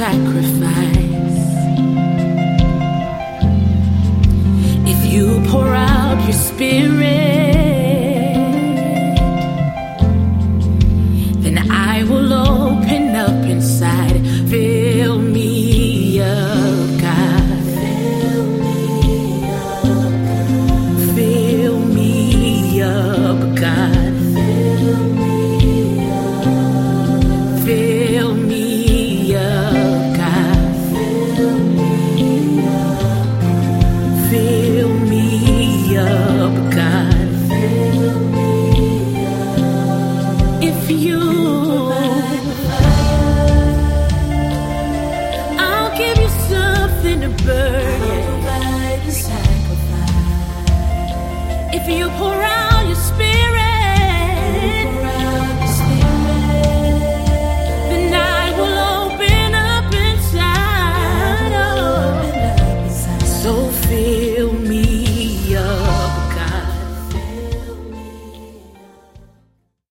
sacrifice. If you pour out your spirit, then I will open up inside. Fill me up, God. Fill me up, God. Fill me up, God. Fill me up. Fill me up, God. Fill me up. Fill me up, God. Fill me up. If you, I'll give you something to burn. I'll provide the sacrifice. If you pour out